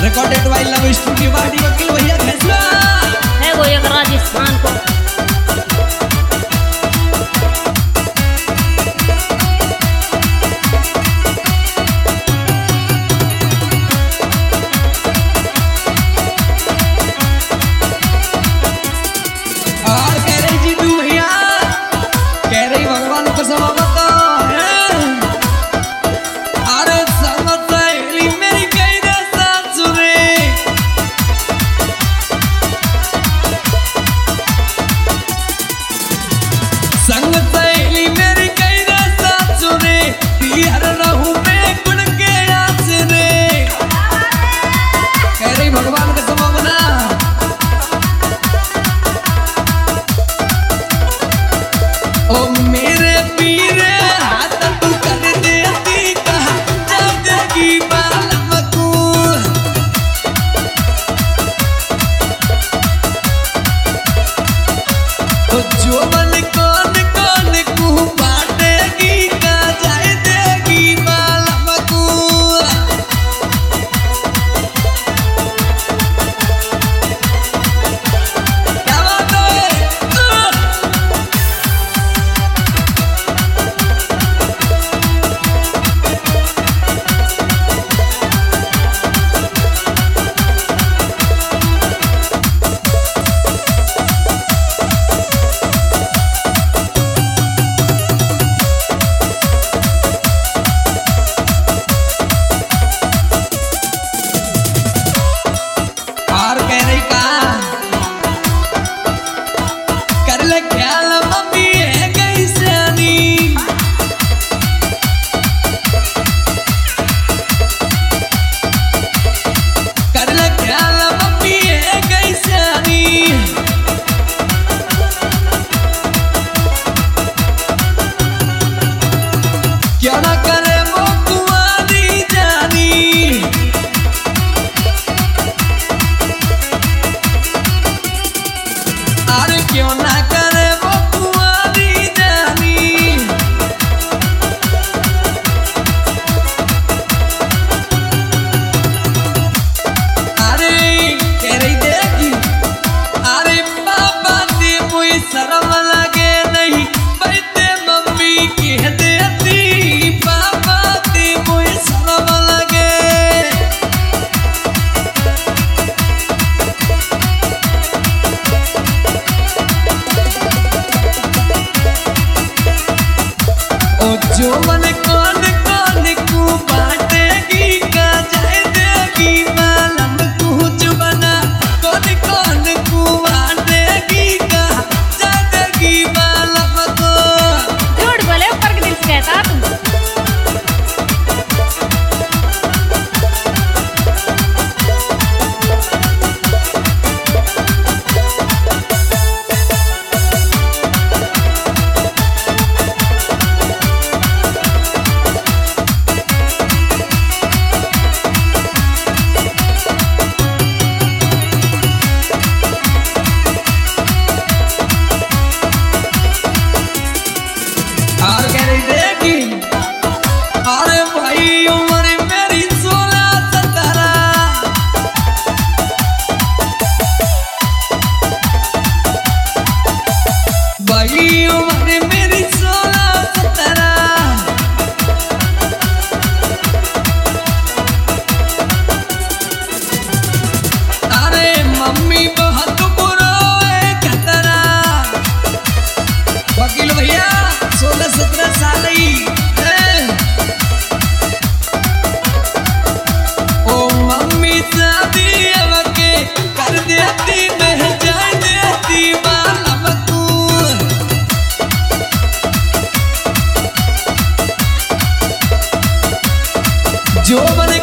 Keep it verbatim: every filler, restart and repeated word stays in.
Recorded by love studio बाड़ी वकील भैया फैसला है वो एक राजस्थान को। और कह रही जी तू भैया कह रही भगवान को समावत अरे समझ सहेली मेरी कही रे सासुरे संग सहेली मेरी कही रे सासुरे पियर रहूं मैं गुण के आसरे कह रही भगवान को समावना ओ मेरे पीरे हाथ तू कर देती कहा जाएगी बालम को ओ जो मन कौन कौन को बांटेगी का जाए देगी बालम को क्या बात है और कह रही का कर ले ख्याल मम्मी है गई सियानी कर ले ख्याल मम्मी है गई सियानी क्यों ना करे वो कुंवारी जानी अरे क्यों ना करे वो कुंवारी जानी अरे कह रही देखी अरे पापा ने मुझे शर्म लगे नहीं बैठे मम्मी कह देती पापा ने मुझे शर्म लगे ओ जो मन कौन कौन को बांटेगी का जाए देगी मालम कुछ बना कौन कौन को बांटेगी का जाए देगी मालम को झूठ बोले ऊपर के दिल से कहता तुम। और कह रही देखी अरे भाई उम्र मेरी सोलह सत्रह भाई उम्र मेरी सोलह सत्रह अरे मम्मी बहुत बुरा है खतरा वकील भैया सोलह सत्रह साल ही है। ओ मम्मी शादी अब के कर देती मैं जाए देती बालम को जो बने